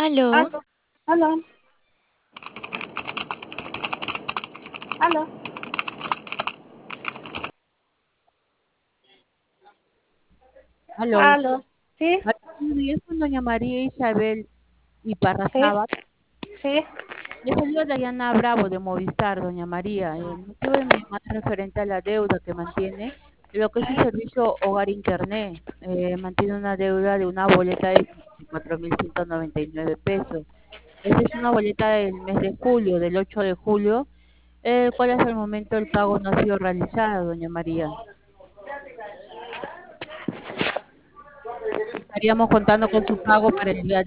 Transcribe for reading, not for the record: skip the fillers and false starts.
Aló, Aló, aló, aló, Aló, aló. ¿Sí? buenos días con doña María Isabel Sí, Iparrazábal. sí. Le saluda Dayana Bravo de Movistar, doña María. El motivo de mi llamada es referente a la deuda que mantiene de lo que es su servicio Hogar Internet. Mantiene una deuda de una boleta de 54.199 pesos. Esa es una boleta del mes de julio, del 8 de julio, el cual hasta el momento el pago no ha sido realizado, doña María. Estaríamos contando con su pago para el día